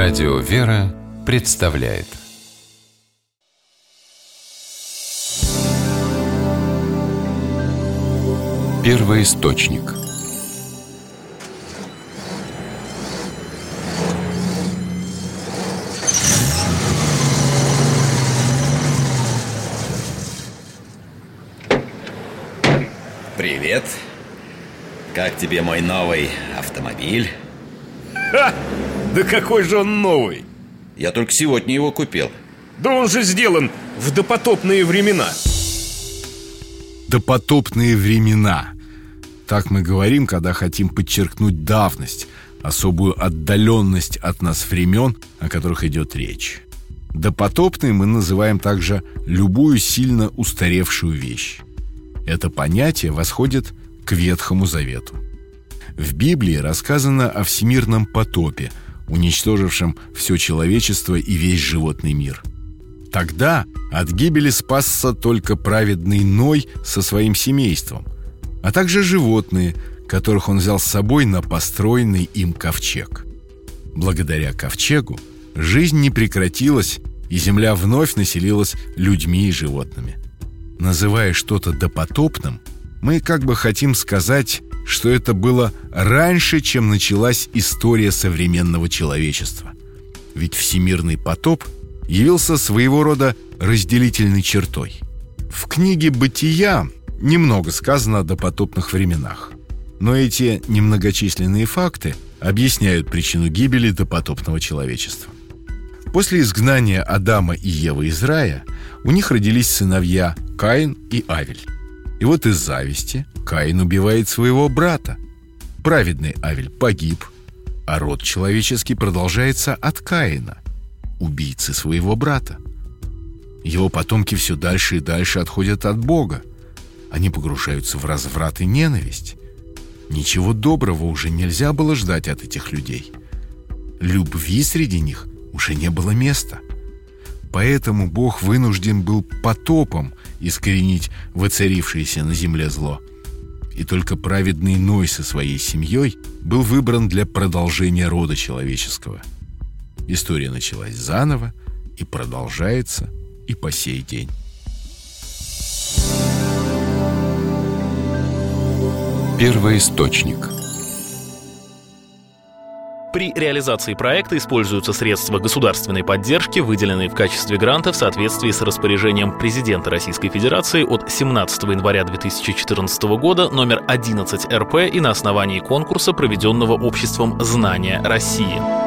Радио «Вера» представляет Первоисточник. Привет. Как тебе мой новый автомобиль? Ха! Да какой же он новый? Я только сегодня его купил. Да он же сделан в допотопные времена. Допотопные времена. Так мы говорим, когда хотим подчеркнуть давность, особую отдаленность от нас времен, о которых идет речь. Допотопной мы называем также любую сильно устаревшую вещь. Это понятие восходит к Ветхому Завету. В Библии рассказано о всемирном потопе, уничтожившем все человечество и весь животный мир. Тогда от гибели спасся только праведный Ной со своим семейством, а также животные, которых он взял с собой на построенный им ковчег. Благодаря ковчегу жизнь не прекратилась, и земля вновь населилась людьми и животными. Называя что-то допотопным, мы как бы хотим сказать, что это было раньше, чем началась история современного человечества. Ведь всемирный потоп явился своего рода разделительной чертой. В книге «Бытия» немного сказано о допотопных временах, но эти немногочисленные факты объясняют причину гибели допотопного человечества. После изгнания Адама и Евы из рая у них родились сыновья Каин и Авель. И вот из зависти Каин убивает своего брата. Праведный Авель погиб, а род человеческий продолжается от Каина, убийцы своего брата. Его потомки все дальше и дальше отходят от Бога. Они погружаются в разврат и ненависть. Ничего доброго уже нельзя было ждать от этих людей. Любви среди них уже не было места. Поэтому Бог вынужден был потопом искоренить воцарившееся на земле зло. И только праведный Ной со своей семьей был выбран для продолжения рода человеческого. История началась заново и продолжается и по сей день. Первоисточник. При реализации проекта используются средства государственной поддержки, выделенные в качестве гранта в соответствии с распоряжением президента Российской Федерации от 17 января 2014 года номер 11 РП и на основании конкурса, проведенного обществом «Знания России».